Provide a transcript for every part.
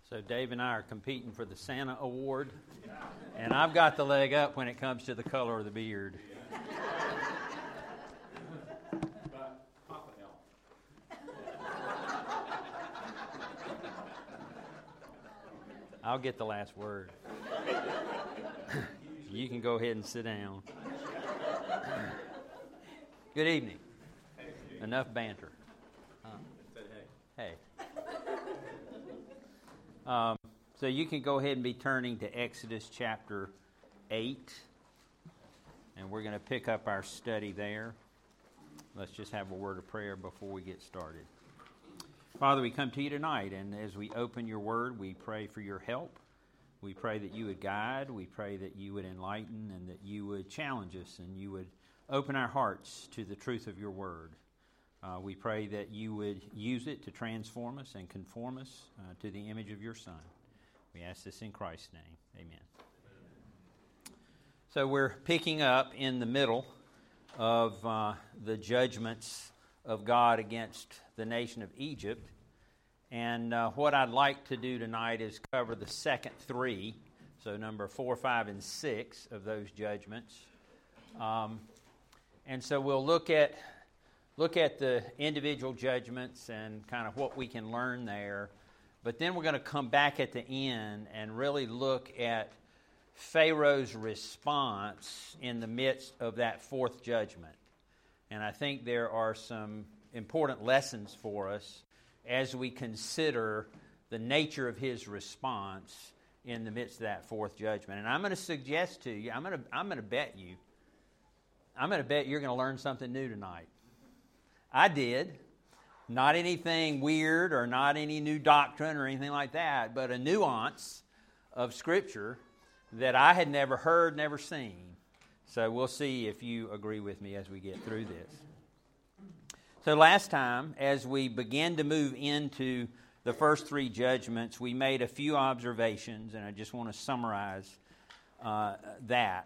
So Dave and I are competing for the Santa Award, and I've got the leg up when it comes to the color of the beard. I'll get the last word. You can go ahead and sit down. Good evening. Enough banter. Hey. So you can go ahead and be turning to Exodus chapter 8, and we're going to pick up our study there. Let's just have a word of prayer before we get started. Father, we come to you tonight, and as we open your word, we pray for your help. We pray that you would guide. We pray that you would enlighten and that you would challenge us and you would open our hearts to the truth of your word. We pray that you would use it to transform us and conform us to the image of your Son. We ask this in Christ's name. Amen. So we're picking up in the middle of the judgments of God against the nation of Egypt. And what I'd like to do tonight is cover the second three, so number 4, 5, and 6 of those judgments. And so we'll look at the individual judgments and kind of what we can learn there. But then we're going to come back at the end and really look at Pharaoh's response in the midst of that fourth judgment. And I think there are some important lessons for us as we consider the nature of his response in the midst of that fourth judgment. And I'm going to suggest to you, I'm going to bet you're going to learn something new tonight. I did. Not anything weird or not any new doctrine or anything like that, but a nuance of Scripture that I had never heard, never seen. So we'll see if you agree with me as we get through this. So last time, as we began to move into the first three judgments, we made a few observations, and I just want to summarize that.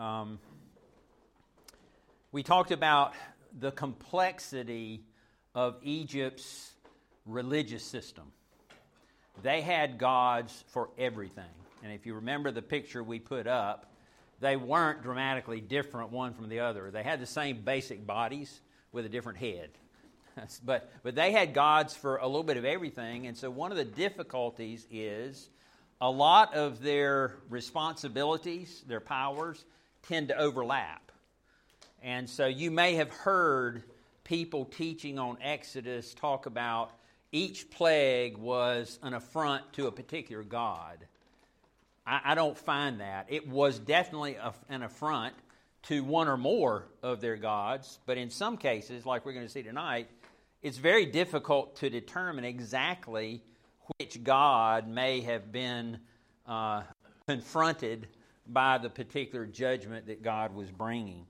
We talked about the complexity of Egypt's religious system. They had gods for everything. And if you remember the picture we put up, they weren't dramatically different one from the other. They had the same basic bodies with a different head. But they had gods for a little bit of everything. And so one of the difficulties is a lot of their responsibilities, their powers, tend to overlap. And so you may have heard people teaching on Exodus talk about each plague was an affront to a particular god. I don't find that. It was definitely an affront to one or more of their gods, but in some cases, like we're going to see tonight, it's very difficult to determine exactly which god may have been confronted by the particular judgment that God was bringing.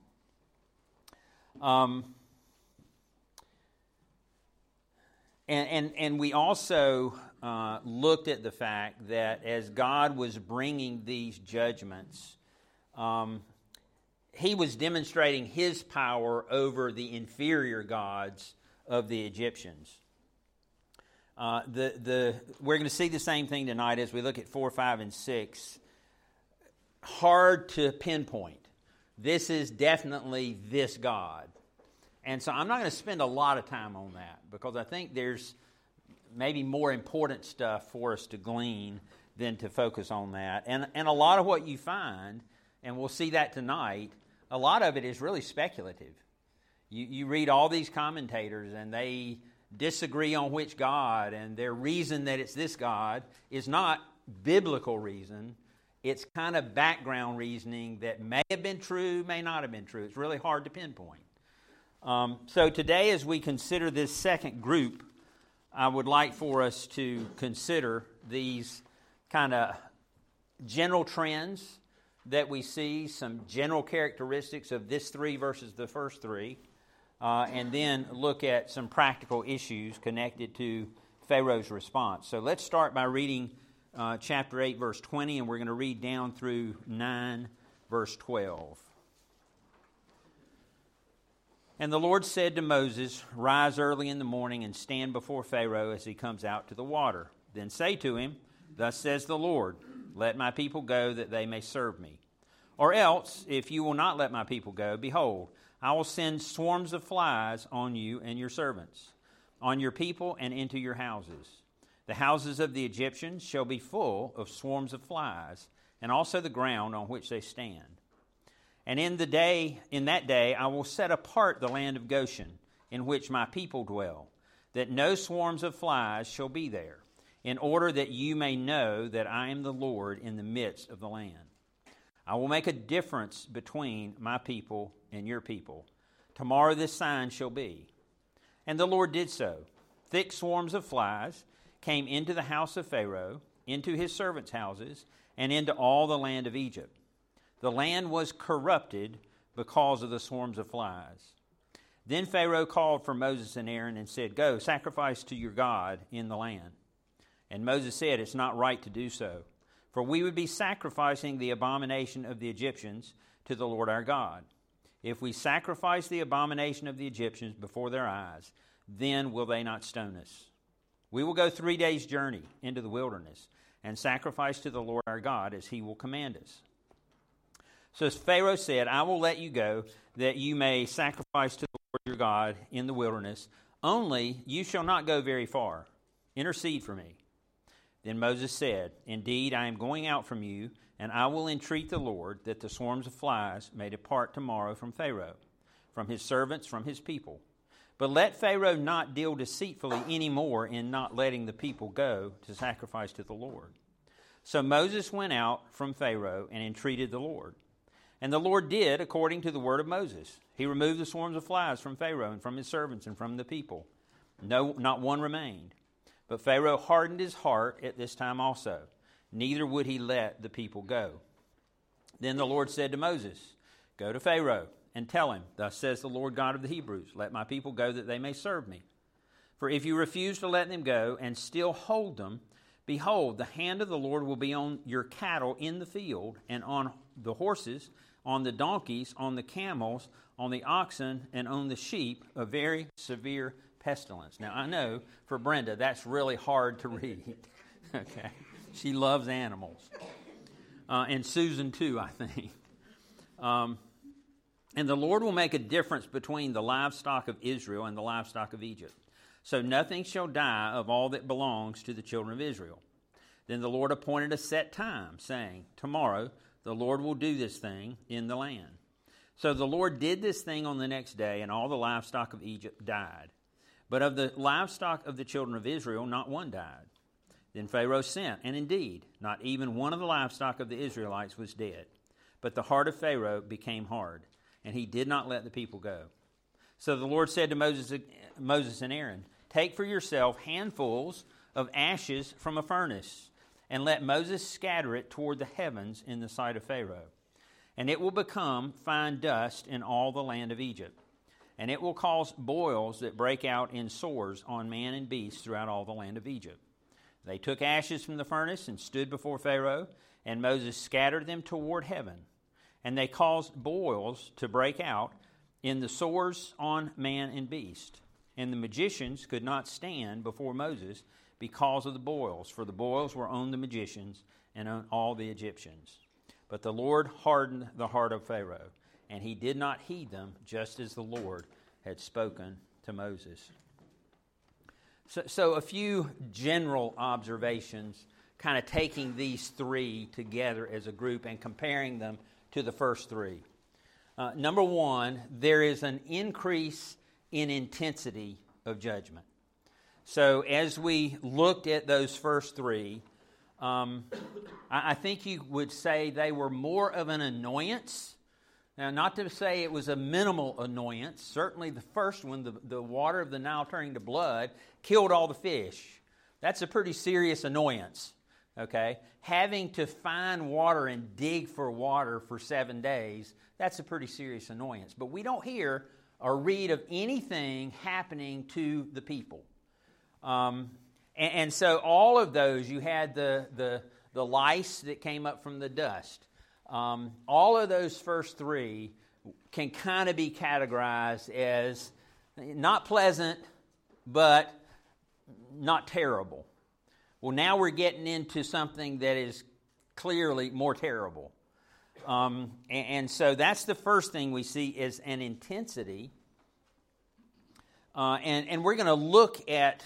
And we also looked at the fact that as God was bringing these judgments, he was demonstrating his power over the inferior gods of the Egyptians. We're going to see the same thing tonight as we look at 4, 5, and 6. Hard to pinpoint. This is definitely this God. And so I'm not going to spend a lot of time on that because I think there's maybe more important stuff for us to glean than to focus on that. And a lot of what you find, and we'll see that tonight, a lot of it is really speculative. You read all these commentators and they disagree on which God, and their reason that it's this God is not biblical reason. It's kind of background reasoning that may have been true, may not have been true. It's really hard to pinpoint. So today, as we consider this second group, I would like for us to consider these kind of general trends that we see, some general characteristics of this three versus the first three, and then look at some practical issues connected to Pharaoh's response. So let's start by reading chapter 8, verse 20, and we're going to read down through 9, verse 12. And the Lord said to Moses, "Rise early in the morning and stand before Pharaoh as he comes out to the water. Then say to him, Thus says the Lord, let my people go that they may serve me. Or else, if you will not let my people go, behold, I will send swarms of flies on you and your servants, on your people and into your houses. The houses of the Egyptians shall be full of swarms of flies, and also the ground on which they stand. And in that day I will set apart the land of Goshen, in which my people dwell, that no swarms of flies shall be there, in order that you may know that I am the Lord in the midst of the land. I will make a difference between my people and your people. Tomorrow this sign shall be. And the Lord did so. Thick swarms of flies came into the house of Pharaoh, into his servants' houses, and into all the land of Egypt. The land was corrupted because of the swarms of flies. Then Pharaoh called for Moses and Aaron and said, Go, sacrifice to your God in the land. And Moses said, It's not right to do so, for we would be sacrificing the abomination of the Egyptians to the Lord our God. If we sacrifice the abomination of the Egyptians before their eyes, then will they not stone us? We will go 3 days' journey into the wilderness and sacrifice to the Lord our God as he will command us. So as Pharaoh said, I will let you go, that you may sacrifice to the Lord your God in the wilderness. Only you shall not go very far. Intercede for me. Then Moses said, Indeed, I am going out from you, and I will entreat the Lord that the swarms of flies may depart tomorrow from Pharaoh, from his servants, from his people. But let Pharaoh not deal deceitfully any more in not letting the people go to sacrifice to the Lord. So Moses went out from Pharaoh and entreated the Lord. And the Lord did according to the word of Moses. He removed the swarms of flies from Pharaoh and from his servants and from the people. No, not one remained. But Pharaoh hardened his heart at this time also. Neither would he let the people go. Then the Lord said to Moses, Go to Pharaoh and tell him, Thus says the Lord God of the Hebrews, Let my people go that they may serve me. For if you refuse to let them go and still hold them, behold, the hand of the Lord will be on your cattle in the field, and on the horses, on the donkeys, on the camels, on the oxen, and on the sheep, a very severe pestilence. Now, I know for Brenda, that's really hard to read. Okay. She loves animals. And Susan, too, I think. And the Lord will make a difference between the livestock of Israel and the livestock of Egypt. So nothing shall die of all that belongs to the children of Israel. Then the Lord appointed a set time, saying, Tomorrow the Lord will do this thing in the land. So the Lord did this thing on the next day, and all the livestock of Egypt died. But of the livestock of the children of Israel, not one died. Then Pharaoh sent, and indeed, not even one of the livestock of the Israelites was dead. But the heart of Pharaoh became hard, and he did not let the people go. So the Lord said to Moses and Aaron, Take for yourself handfuls of ashes from a furnace, and let Moses scatter it toward the heavens in the sight of Pharaoh. And it will become fine dust in all the land of Egypt. And it will cause boils that break out in sores on man and beast throughout all the land of Egypt. They took ashes from the furnace and stood before Pharaoh, and Moses scattered them toward heaven. And they caused boils to break out in the sores on man and beast. And the magicians could not stand before Moses because of the boils, for the boils were on the magicians and on all the Egyptians. But the Lord hardened the heart of Pharaoh, and he did not heed them, just as the Lord had spoken to Moses. So a few general observations, kind of taking these three together as a group and comparing them to the first three. Number one, there is an increase in intensity of judgment. So as we looked at those first three, I think you would say they were more of an annoyance. Now, not to say it was a minimal annoyance. Certainly the first one, the water of the Nile turning to blood, killed all the fish. That's a pretty serious annoyance, okay? Having to find water and dig for water for 7 days, that's a pretty serious annoyance. But we don't hear or read of anything happening to the people. And so all of those, you had the lice that came up from the dust. All of those first three can kind of be categorized as not pleasant, but not terrible. Well, now we're getting into something that is clearly more terrible. And so that's the first thing we see is an intensity. And we're going to look at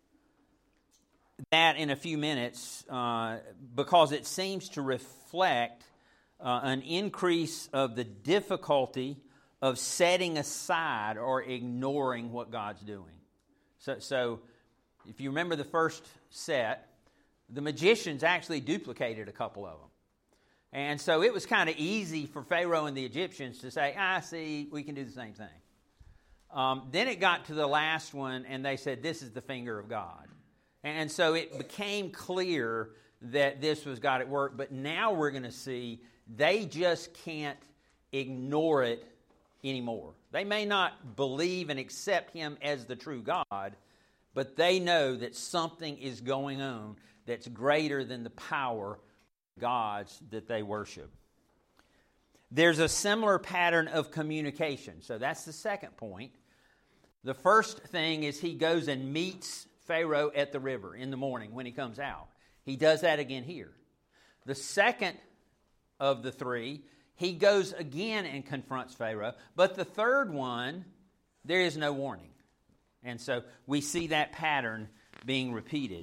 that in a few minutes because it seems to reflect an increase of the difficulty of setting aside or ignoring what God's doing. So if you remember the first set, the magicians actually duplicated a couple of them. And so it was kind of easy for Pharaoh and the Egyptians to say, see, we can do the same thing. Then it got to the last one, and they said, this is the finger of God. And so it became clear that this was God at work. But now we're going to see they just can't ignore it anymore. They may not believe and accept him as the true God, but they know that something is going on that's greater than the power of gods that they worship. There's a similar pattern of communication. So that's the second point. The first thing is he goes and meets Pharaoh at the river in the morning when he comes out. He does that again here. The second of the three, he goes again and confronts Pharaoh. But the third one, there is no warning. And so we see that pattern being repeated.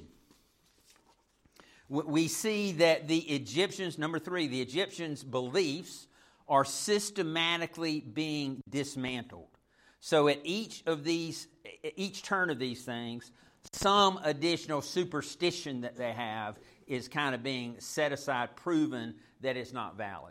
We see that the Egyptians, number three, the Egyptians' beliefs are systematically being dismantled. So at each turn of these things, some additional superstition that they have is kind of being set aside, proven that it's not valid.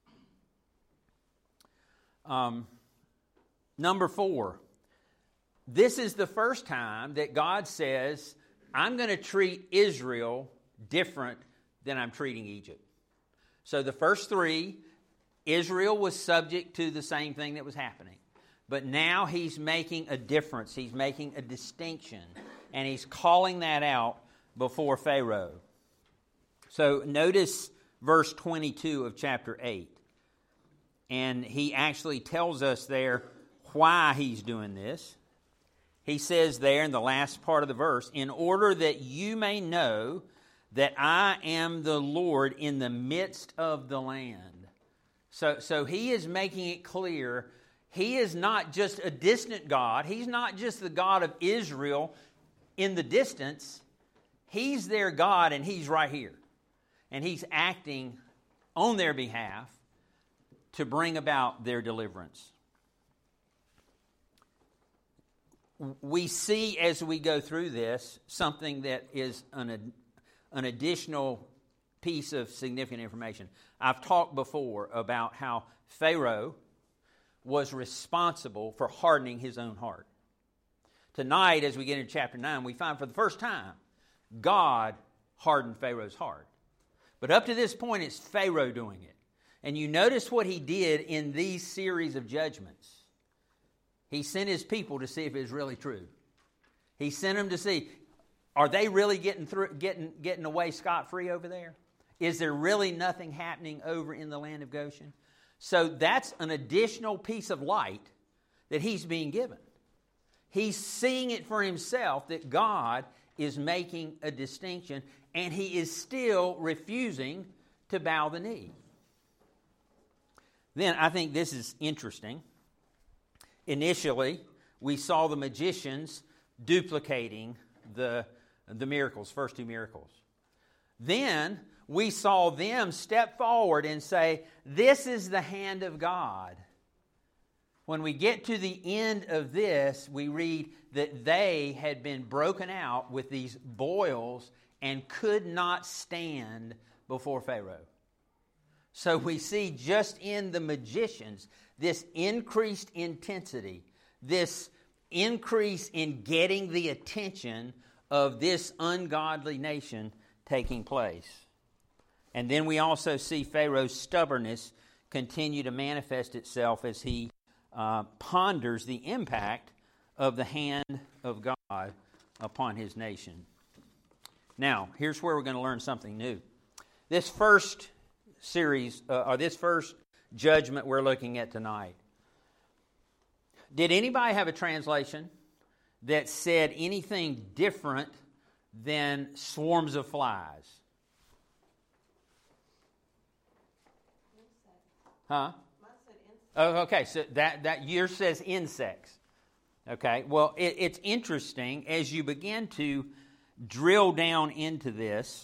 Number four, this is the first time that God says, I'm going to treat Israel different than I'm treating Egypt. So the first three, Israel was subject to the same thing that was happening. But now he's making a difference. He's making a distinction. And he's calling that out before Pharaoh. So notice verse 22 of chapter 8. And he actually tells us there why he's doing this. He says there in the last part of the verse, in order that you may know that I am the Lord in the midst of the land. So he is making it clear he is not just a distant God. He's not just the God of Israel in the distance. He's their God and he's right here. And he's acting on their behalf to bring about their deliverance. We see as we go through this something that is an additional piece of significant information. I've talked before about how Pharaoh was responsible for hardening his own heart. Tonight, as we get into chapter 9, we find for the first time, God hardened Pharaoh's heart. But up to this point, it's Pharaoh doing it. And you notice what he did in these series of judgments. He sent his people to see if it was really true. He sent them to see, are they really getting away scot-free over there? Is there really nothing happening over in the land of Goshen? So that's an additional piece of light that he's being given. He's seeing it for himself that God is making a distinction, and he is still refusing to bow the knee. Then I think this is interesting. Initially, we saw the magicians duplicating the miracles, first two miracles. Then we saw them step forward and say, this is the hand of God. When we get to the end of this, we read that they had been broken out with these boils and could not stand before Pharaoh. So we see just in the magicians this increased intensity, this increase in getting the attention of this ungodly nation taking place. And then we also see Pharaoh's stubbornness continue to manifest itself as he ponders the impact of the hand of God upon his nation. Now, here's where we're going to learn something new. This first series, or this first judgment we're looking at tonight, did anybody have a translation that said anything different than swarms of flies? Huh? Oh, okay. So that yours says insects. Okay. Well, it's interesting as you begin to drill down into this.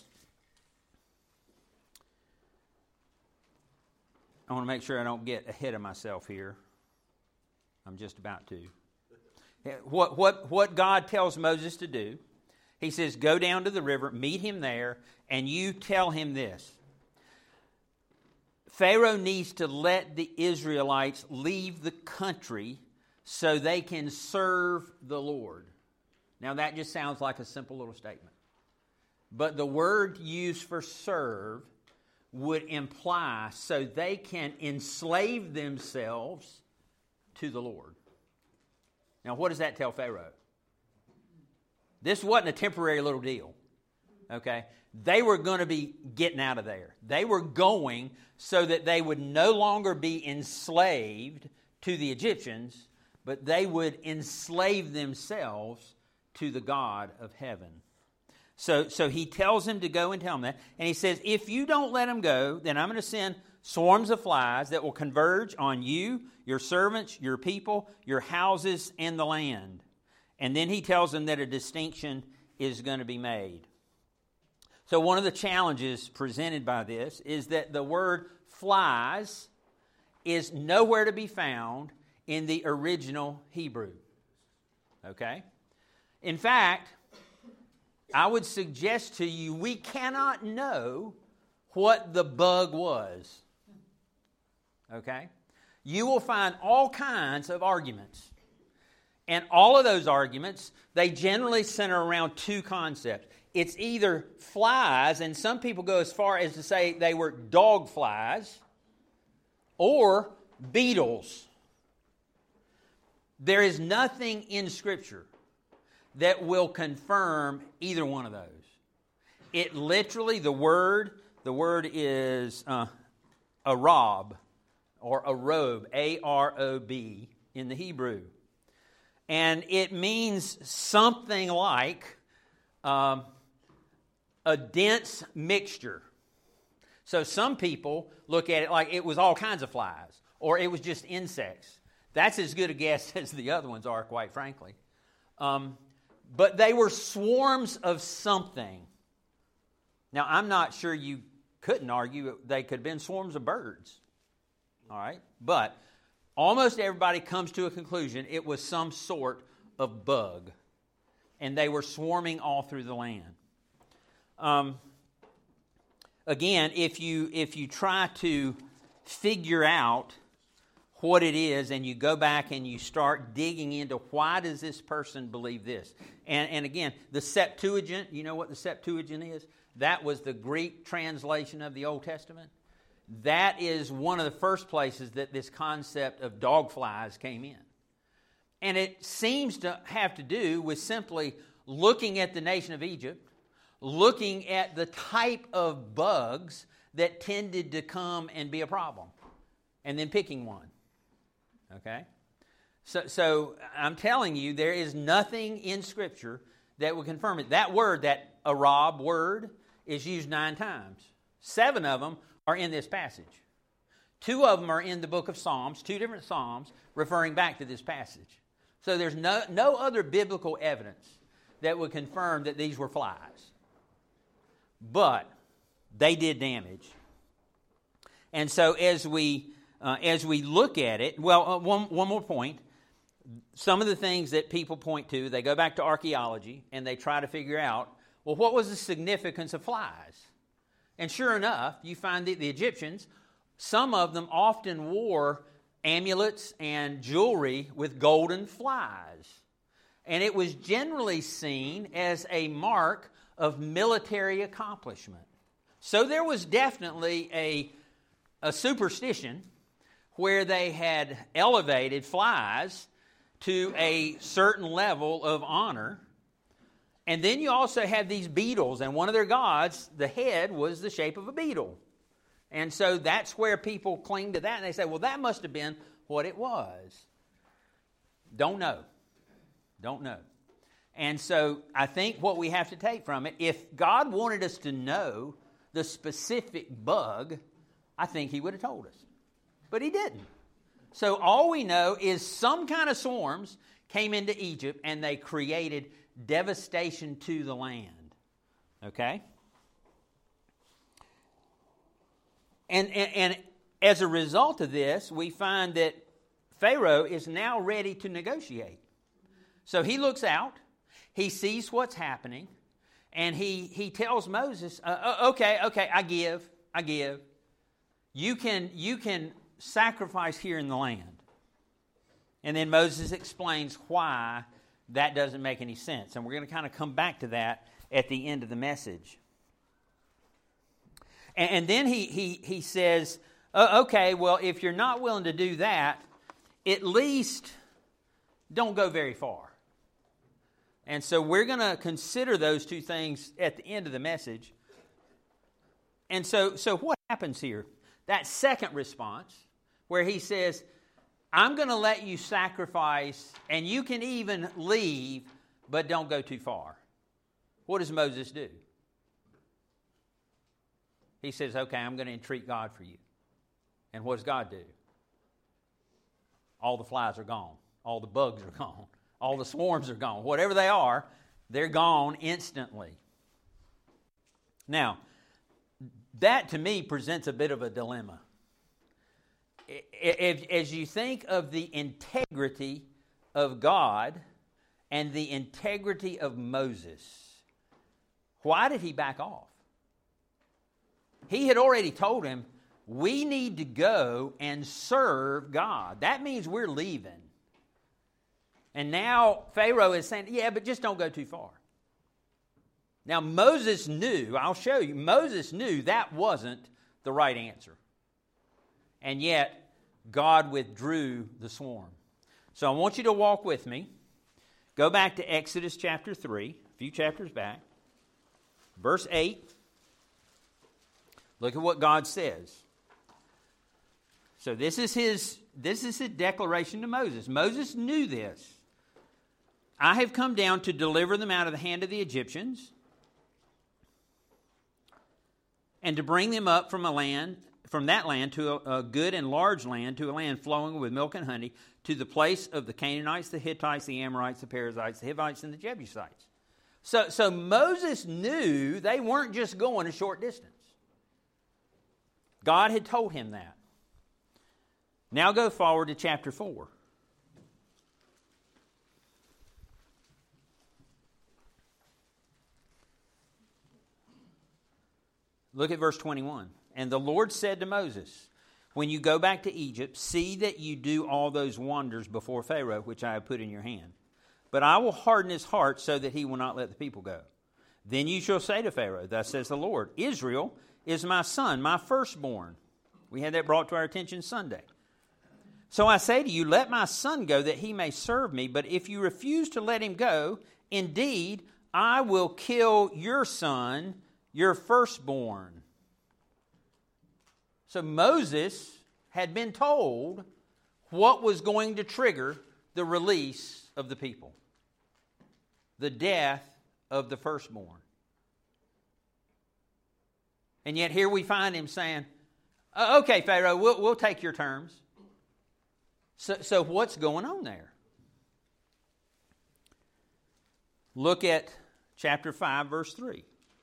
I want to make sure I don't get ahead of myself here. I'm just about to. What God tells Moses to do, he says, go down to the river, meet him there, and you tell him this. Pharaoh needs to let the Israelites leave the country so they can serve the Lord. Now that just sounds like a simple little statement. But the word used for serve would imply so they can enslave themselves to the Lord. Now what does that tell Pharaoh? This wasn't a temporary little deal. Okay? They were going to be getting out of there. They were going so that they would no longer be enslaved to the Egyptians, but they would enslave themselves to the God of heaven. So he tells him to go and tell him that. And he says, if you don't let him go, then I'm going to send swarms of flies that will converge on you, your servants, your people, your houses, and the land. And then he tells them that a distinction is going to be made. So one of the challenges presented by this is that the word flies is nowhere to be found in the original Hebrew. Okay? In fact, I would suggest to you we cannot know what the bug was. Okay? You will find all kinds of arguments. And all of those arguments, they generally center around two concepts. It's either flies, and some people go as far as to say they were dog flies, or beetles. There is nothing in Scripture that will confirm either one of those. It literally, the word is arab, or arob, A-R-O-B, in the Hebrew. And it means something like a dense mixture. So some people look at it like it was all kinds of flies, or it was just insects. That's as good a guess as the other ones are, quite frankly. But they were swarms of something. Now, I'm not sure you couldn't argue they could have been swarms of birds. All right? But almost everybody comes to a conclusion it was some sort of bug. And they were swarming all through the land. Again, if you try to figure out what it is and you go back and you start digging into why does this person believe this? And again, the Septuagint, you know what the Septuagint is? That was the Greek translation of the Old Testament. That is one of the first places that this concept of dog flies came in. And it seems to have to do with simply looking at the nation of Egypt, looking at the type of bugs that tended to come and be a problem, and then picking one. Okay? So I'm telling you, there is nothing in Scripture that would confirm it. That word, that Arab word, is used 9 times. 7 of them are in this passage. 2 of them are in the book of Psalms, 2 different Psalms referring back to this passage. So there's no other biblical evidence that would confirm that these were flies. But they did damage. And so as we look at it, one more point. Some of the things that people point to, they go back to archaeology and they try to figure out, well, what was the significance of flies? And sure enough, you find that the Egyptians, some of them often wore amulets and jewelry with golden flies. And it was generally seen as a mark of military accomplishment. So there was definitely a superstition where they had elevated flies to a certain level of honor. And then you also had these beetles, and one of their gods, the head, was the shape of a beetle. And so that's where people cling to that, and they say, well, that must have been what it was. Don't know. And so I think what we have to take from it, if God wanted us to know the specific bug, I think he would have told us. But he didn't. So all we know is some kind of swarms came into Egypt and they created devastation to the land. Okay? And as a result of this, we find that Pharaoh is now ready to negotiate. So he looks out, he sees what's happening, and he tells Moses, okay, I give. You can sacrifice here in the land. And then Moses explains why that doesn't make any sense. And we're going to kind of come back to that at the end of the message. And then he says, okay, well, if you're not willing to do that, at least don't go very far. And so we're going to consider those two things at the end of the message. And so what happens here? That second response, where he says, I'm going to let you sacrifice, and you can even leave, but don't go too far. What does Moses do? He says, okay, I'm going to entreat God for you. And what does God do? All the flies are gone. All the bugs are gone. All the swarms are gone. Whatever they are, they're gone instantly. Now, that to me presents a bit of a dilemma. As you think of the integrity of God and the integrity of Moses, why did he back off? He had already told him, we need to go and serve God. That means we're leaving. And now Pharaoh is saying, yeah, but just don't go too far. Now Moses knew, I'll show you, Moses knew that wasn't the right answer. And yet, God withdrew the swarm. So I want you to walk with me. Go back to Exodus chapter 3, a few chapters back. Verse 8. Look at what God says. So this is his declaration to Moses. Moses knew this. I have come down to deliver them out of the hand of the Egyptians and to bring them up from that land to a good and large land, to a land flowing with milk and honey, to the place of the Canaanites, the Hittites, the Amorites, the Perizzites, the Hivites, and the Jebusites. So Moses knew they weren't just going a short distance. God had told him that. Now go forward to chapter 4. Look at verse 21. And the Lord said to Moses, when you go back to Egypt, see that you do all those wonders before Pharaoh, which I have put in your hand. But I will harden his heart so that he will not let the people go. Then you shall say to Pharaoh, thus says the Lord, Israel is my son, my firstborn. We had that brought to our attention Sunday. So I say to you, let my son go that he may serve me. But if you refuse to let him go, indeed, I will kill your son, your firstborn. So Moses had been told what was going to trigger the release of the people. The death of the firstborn. And yet here we find him saying, okay, Pharaoh, we'll take your terms. So what's going on there? Look at chapter 5, verse 3.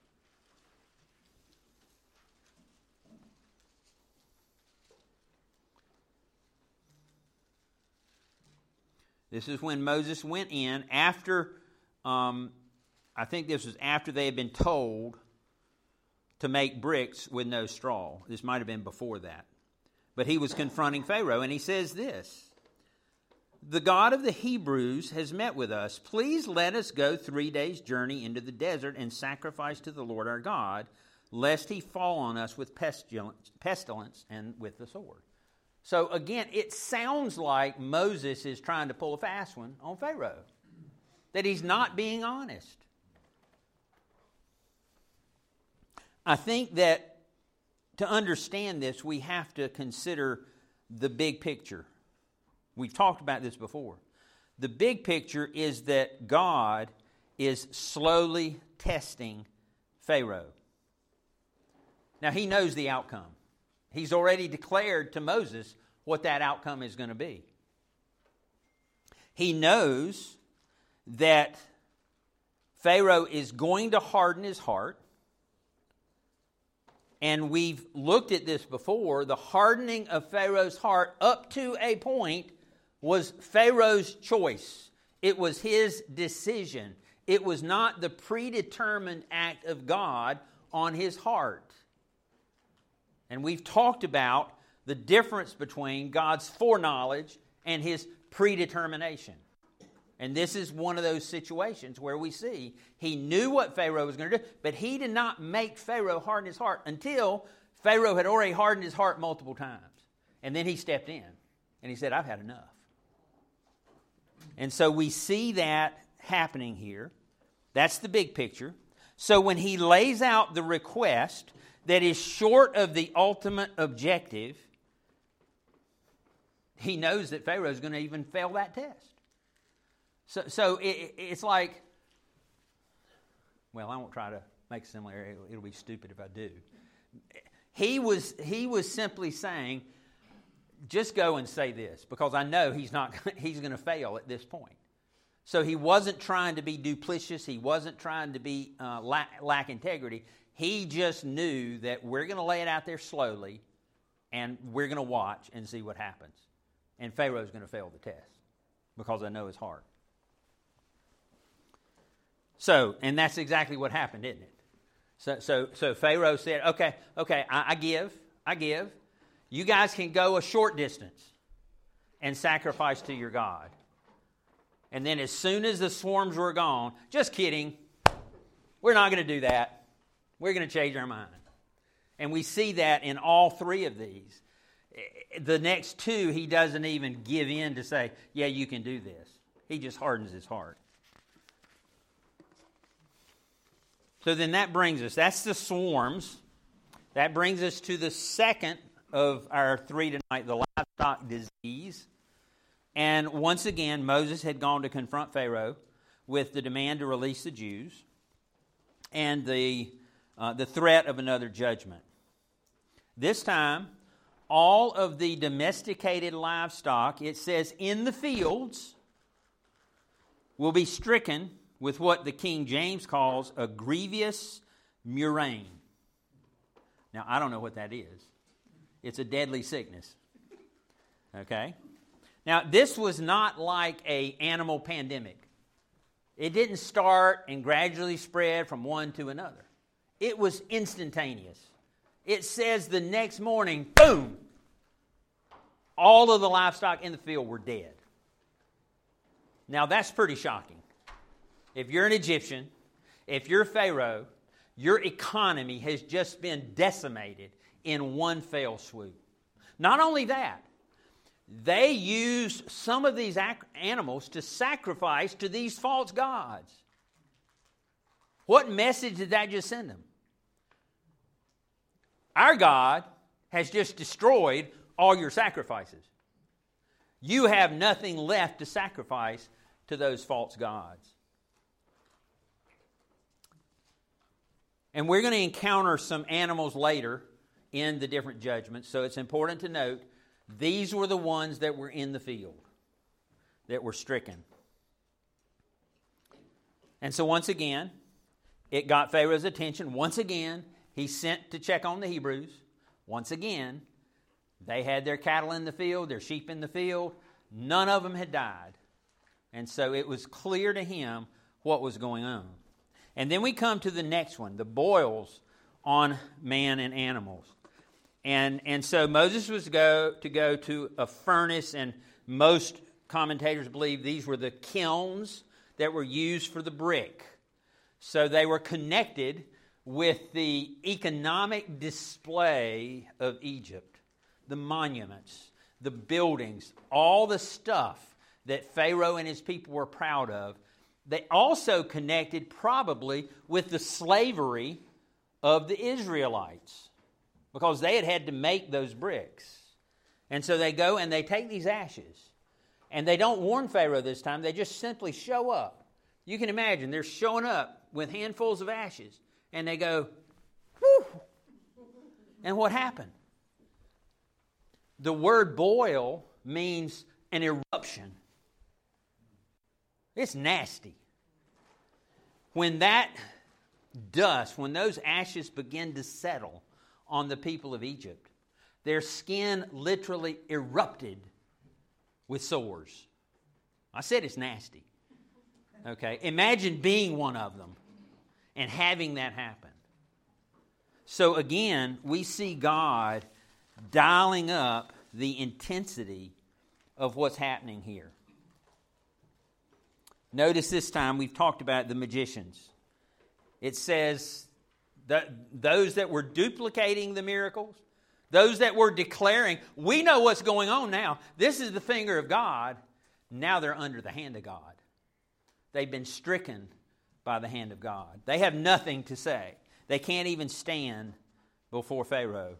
This is when Moses went in after, I think this was after they had been told to make bricks with no straw. This might have been before that. But he was confronting Pharaoh, and he says this, the God of the Hebrews has met with us. Please let us go 3 days' journey into the desert and sacrifice to the Lord our God, lest he fall on us with pestilence and with the sword. So again, it sounds like Moses is trying to pull a fast one on Pharaoh. That he's not being honest. I think that to understand this, we have to consider the big picture. We've talked about this before. The big picture is that God is slowly testing Pharaoh. Now, he knows the outcome. He's already declared to Moses what that outcome is going to be. He knows that Pharaoh is going to harden his heart. And we've looked at this before. The hardening of Pharaoh's heart up to a point was Pharaoh's choice. It was his decision. It was not the predetermined act of God on his heart. And we've talked about the difference between God's foreknowledge and his predetermination. And this is one of those situations where we see he knew what Pharaoh was going to do, but he did not make Pharaoh harden his heart until Pharaoh had already hardened his heart multiple times. And then he stepped in and he said, I've had enough. And so we see that happening here. That's the big picture. So when he lays out the request that is short of the ultimate objective, he knows that Pharaoh is going to even fail that test. So it's like, well, I won't try to make a similarity. It'll be stupid if I do. He was simply saying, just go and say this, because I know he's going to fail at this point. So he wasn't trying to be duplicitous. He wasn't trying to be lack integrity. He just knew that we're going to lay it out there slowly, and we're going to watch and see what happens. And Pharaoh's going to fail the test, because I know his heart. So, and that's exactly what happened, isn't it? So Pharaoh said, okay, I give. You guys can go a short distance and sacrifice to your God. And then as soon as the swarms were gone, just kidding, we're not going to do that. We're going to change our mind. And we see that in all three of these. The next two, he doesn't even give in to say, yeah, you can do this. He just hardens his heart. So then that brings us, that's the swarms. That brings us to the second of our three tonight, the livestock disease. And once again, Moses had gone to confront Pharaoh with the demand to release the Jews and the threat of another judgment. This time, all of the domesticated livestock, it says, in the fields, will be stricken with what the King James calls a grievous murrain. Now, I don't know what that is. It's a deadly sickness. Okay? Now, this was not like an animal pandemic. It didn't start and gradually spread from one to another. It was instantaneous. It says the next morning, boom, all of the livestock in the field were dead. Now, that's pretty shocking. If you're an Egyptian, if you're Pharaoh, your economy has just been decimated in one fell swoop. Not only that, they used some of these animals to sacrifice to these false gods. What message did that just send them? Our God has just destroyed all your sacrifices. You have nothing left to sacrifice to those false gods. And we're going to encounter some animals later in the different judgments, so it's important to note these were the ones that were in the field, that were stricken. And so once again, it got Pharaoh's attention. Once again, he sent to check on the Hebrews. Once again, they had their cattle in the field, their sheep in the field. None of them had died. And so it was clear to him what was going on. And then we come to the next one, the boils on man and animals. And so Moses was to go to a furnace, and most commentators believe these were the kilns that were used for the brick. So they were connected with the economic display of Egypt, the monuments, the buildings, all the stuff that Pharaoh and his people were proud of. They also connected probably with the slavery of the Israelites, because they had to make those bricks. And so they go and they take these ashes, and they don't warn Pharaoh this time. They just simply show up. You can imagine they're showing up with handfuls of ashes, and they go, whew. And what happened? The word boil means an eruption. It's nasty. When that dust, when those ashes begin to settle on the people of Egypt, their skin literally erupted with sores. I said it's nasty. Okay, imagine being one of them and having that happen. So again, we see God dialing up the intensity of what's happening here. Notice this time we've talked about the magicians. It says that those that were duplicating the miracles, those that were declaring, we know what's going on now. This is the finger of God. Now they're under the hand of God. They've been stricken by the hand of God. They have nothing to say. They can't even stand before Pharaoh.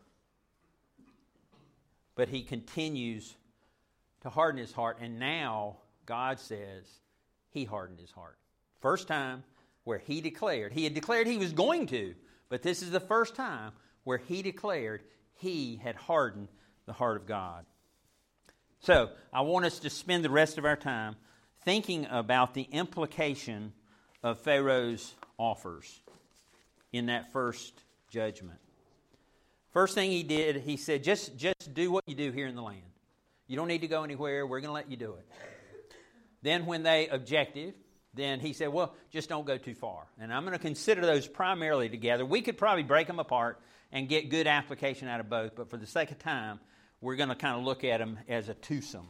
But he continues to harden his heart. And now God says he hardened his heart. First time where he had declared he was going to. But this is the first time where he declared he had hardened the heart of God. So I want us to spend the rest of our time thinking about the implication of Pharaoh's offers in that first judgment. First thing he did, he said, just do what you do here in the land. You don't need to go anywhere. We're going to let you do it. Then when they objected, then he said, well, just don't go too far. And I'm going to consider those primarily together. We could probably break them apart and get good application out of both. But for the sake of time, we're going to kind of look at them as a twosome.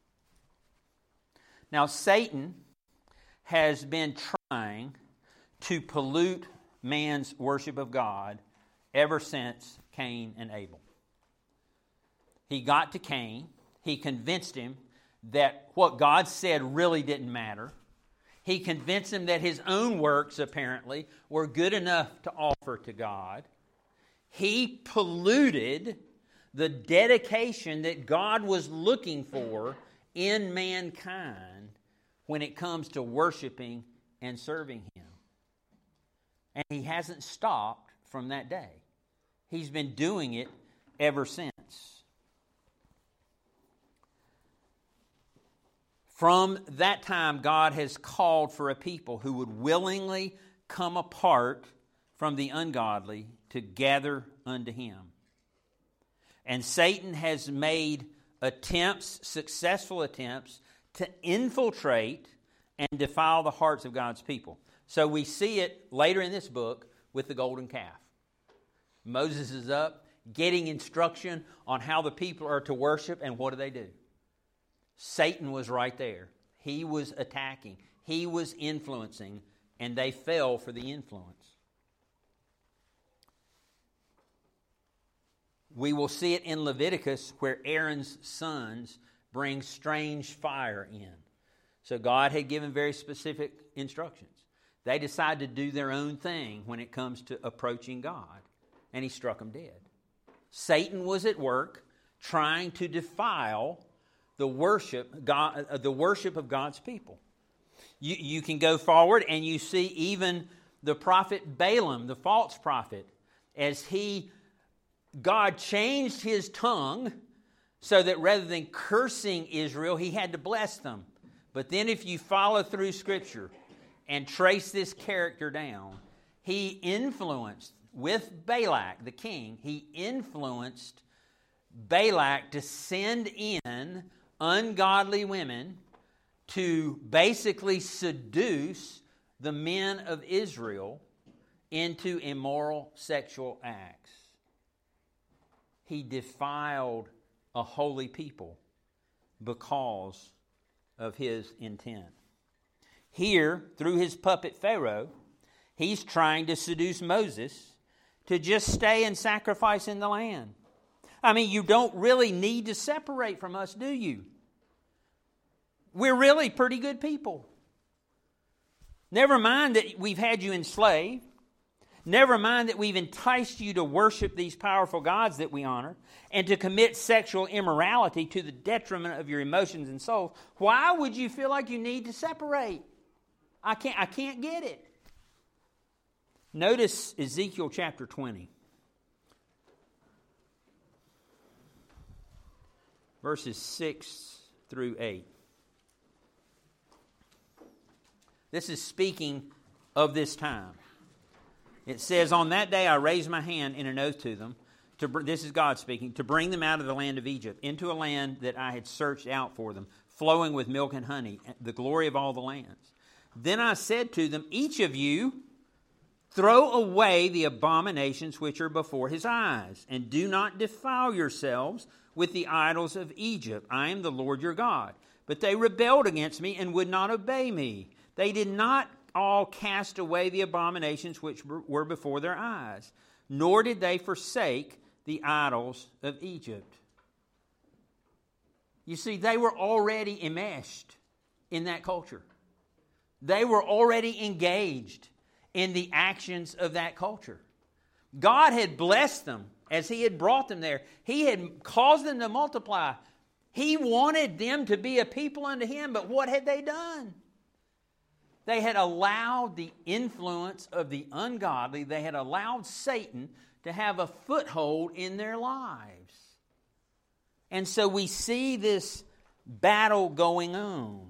Now, Satan has been trying to pollute man's worship of God ever since Cain and Abel. He got to Cain. He convinced him that what God said really didn't matter. He convinced him that his own works, apparently, were good enough to offer to God. He polluted the dedication that God was looking for in mankind when it comes to worshiping and serving Him. And he hasn't stopped from that day. He's been doing it ever since. From that time, God has called for a people who would willingly come apart from the ungodly to gather unto Him. And Satan has made successful attempts, to infiltrate and defile the hearts of God's people. So we see it later in this book with the golden calf. Moses is up getting instruction on how the people are to worship, and what do? Satan was right there. He was attacking. He was influencing, and they fell for the influence. We will see it in Leviticus where Aaron's sons bring strange fire in. So God had given very specific instructions. They decided to do their own thing when it comes to approaching God, and He struck them dead. Satan was at work trying to defile the worship of God's people. You can go forward and you see even the prophet Balaam, the false prophet, as God changed his tongue so that rather than cursing Israel, he had to bless them. But then if you follow through Scripture and trace this character down, he influenced, with Balak, the king, he influenced Balak to send in ungodly women to basically seduce the men of Israel into immoral sexual acts. He defiled a holy people because of his intent. Here, through his puppet Pharaoh, he's trying to seduce Moses to just stay and sacrifice in the land. I mean, you don't really need to separate from us, do you? We're really pretty good people. Never mind that we've had you enslaved. Never mind that we've enticed you to worship these powerful gods that we honor and to commit sexual immorality to the detriment of your emotions and souls. Why would you feel like you need to separate? I can't get it. Notice Ezekiel chapter 20. Verses 6 through 8. This is speaking of this time. It says, "On that day I raised my hand in an oath to them," this is God speaking, "to bring them out of the land of Egypt, into a land that I had searched out for them, flowing with milk and honey, the glory of all the lands. Then I said to them, each of you, throw away the abominations which are before his eyes, and do not defile yourselves with the idols of Egypt. I am the Lord your God. But they rebelled against me and would not obey me. They did not all cast away the abominations which were before their eyes, nor did they forsake the idols of Egypt." You see, they were already enmeshed in that culture. They were already engaged in the actions of that culture. God had blessed them as He had brought them there. He had caused them to multiply. He wanted them to be a people unto Him, but what had they done? They had allowed the influence of the ungodly, they had allowed Satan to have a foothold in their lives. And so we see this battle going on.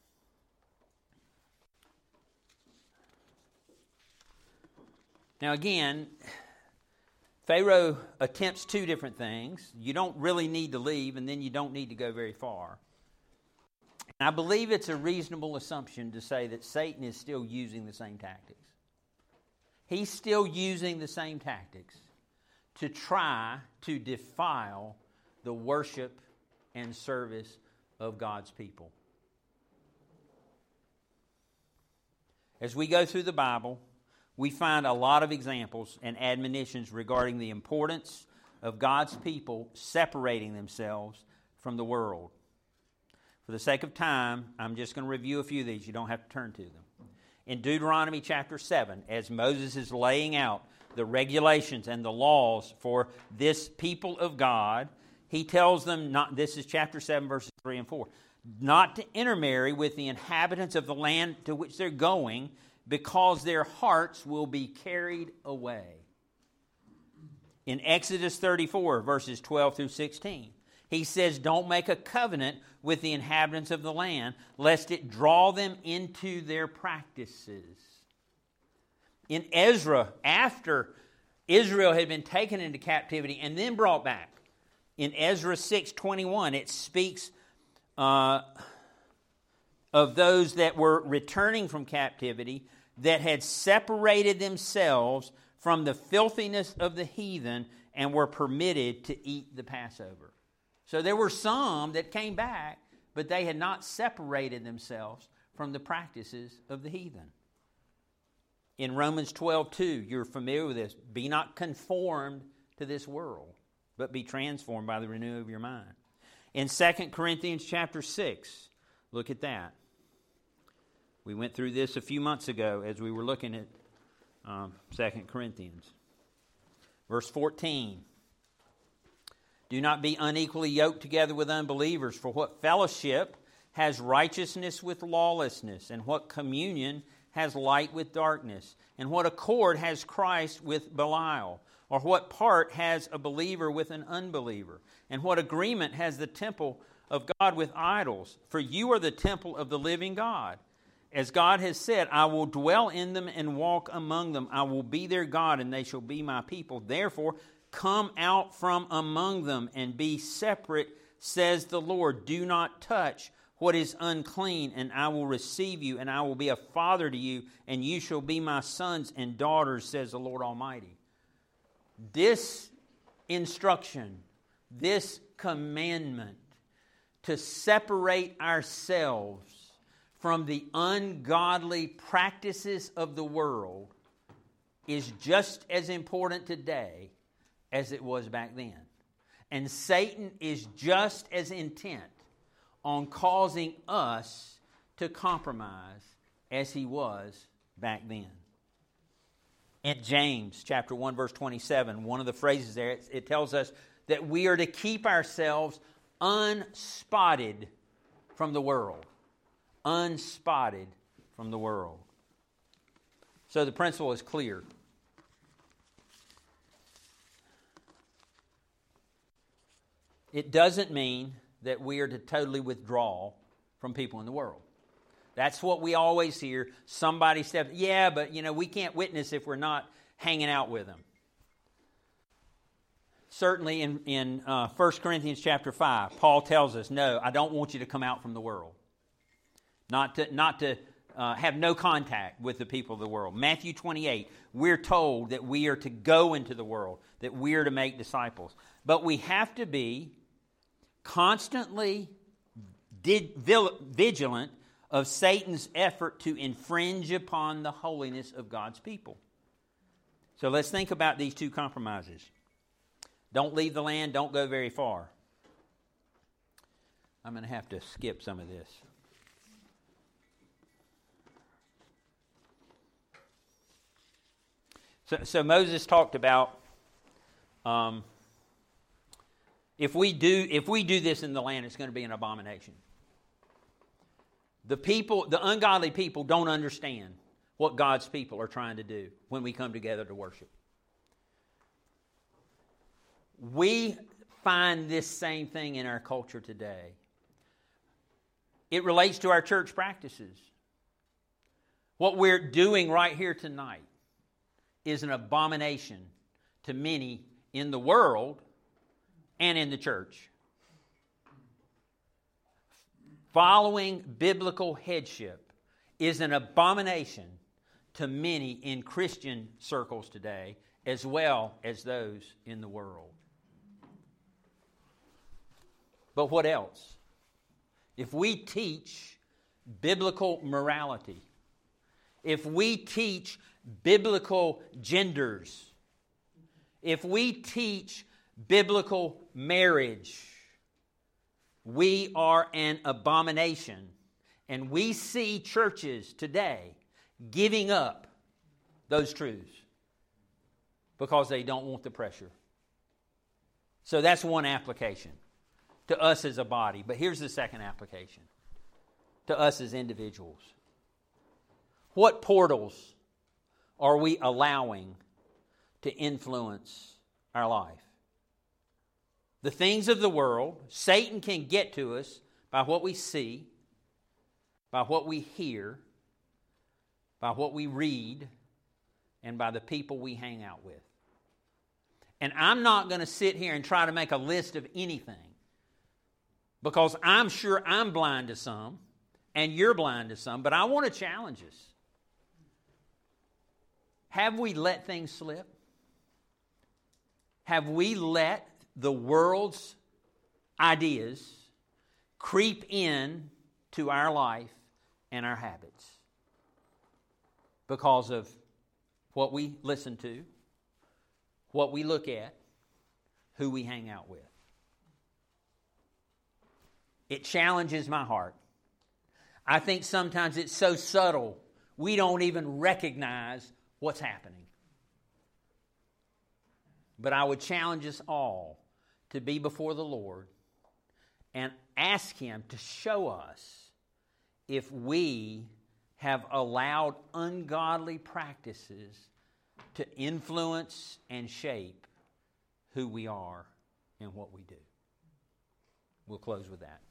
Now again, Pharaoh attempts two different things. You don't really need to leave, and then you don't need to go very far. And I believe it's a reasonable assumption to say that Satan is still using the same tactics. He's still using the same tactics to try to defile the worship and service of God's people. As we go through the Bible, we find a lot of examples and admonitions regarding the importance of God's people separating themselves from the world. For the sake of time, I'm just going to review a few of these. You don't have to turn to them. In Deuteronomy chapter 7, as Moses is laying out the regulations and the laws for this people of God, he tells them, this is chapter 7, verses 3 and 4, not to intermarry with the inhabitants of the land to which they're going, because their hearts will be carried away. In Exodus 34, verses 12 through 16, he says, don't make a covenant with the inhabitants of the land, lest it draw them into their practices. In Ezra, after Israel had been taken into captivity and then brought back, in Ezra 6:21, it speaks of those that were returning from captivity that had separated themselves from the filthiness of the heathen and were permitted to eat the Passover. So there were some that came back, but they had not separated themselves from the practices of the heathen. In Romans 12:2, you're familiar with this. Be not conformed to this world, but be transformed by the renewal of your mind. In 2 Corinthians chapter 6, look at that. We went through this a few months ago as we were looking at 2 Corinthians. Verse 14. Do not be unequally yoked together with unbelievers, for what fellowship has righteousness with lawlessness, and what communion has light with darkness, and what accord has Christ with Belial, or what part has a believer with an unbeliever, and what agreement has the temple of God with idols? For you are the temple of the living God. As God has said, I will dwell in them and walk among them. I will be their God, and they shall be my people. Therefore, come out from among them and be separate, says the Lord. Do not touch what is unclean, and I will receive you, and I will be a father to you, and you shall be my sons and daughters, says the Lord Almighty. This instruction, this commandment to separate ourselves from the ungodly practices of the world is just as important today as it was back then. And Satan is just as intent on causing us to compromise as he was back then. In James chapter 1, verse 27, one of the phrases there, it tells us that we are to keep ourselves unspotted from the world. Unspotted from the world. So the principle is clear. It doesn't mean that we are to totally withdraw from people in the world. That's what we always hear. Somebody steps, yeah, but we can't witness if we're not hanging out with them. Certainly in 1 Corinthians chapter 5, Paul tells us, no, I don't want you to come out from the world. Not to have no contact with the people of the world. Matthew 28, we're told that we are to go into the world, that we are to make disciples. But we have to be constantly vigilant of Satan's effort to infringe upon the holiness of God's people. So let's think about these two compromises. Don't leave the land, don't go very far. I'm going to have to skip some of this. So Moses talked about if we do this in the land, it's going to be an abomination. The ungodly people don't understand what God's people are trying to do when we come together to worship. We find this same thing in our culture today. It relates to our church practices. What we're doing right here tonight is an abomination to many in the world and in the church. Following biblical headship is an abomination to many in Christian circles today, as well as those in the world. But what else? If we teach biblical morality, if we teach biblical genders, if we teach biblical marriage, we are an abomination. And we see churches today giving up those truths because they don't want the pressure. So that's one application to us as a body. But here's the second application to us as individuals. What portals are we allowing to influence our life? The things of the world, Satan can get to us by what we see, by what we hear, by what we read, and by the people we hang out with. And I'm not going to sit here and try to make a list of anything, because I'm sure I'm blind to some, and you're blind to some, but I want to challenge us. Have we let things slip? Have we let the world's ideas creep in to our life and our habits because of what we listen to, what we look at, who we hang out with? It challenges my heart. I think sometimes it's so subtle we don't even recognize what's happening. But I would challenge us all to be before the Lord and ask Him to show us if we have allowed ungodly practices to influence and shape who we are and what we do. We'll close with that.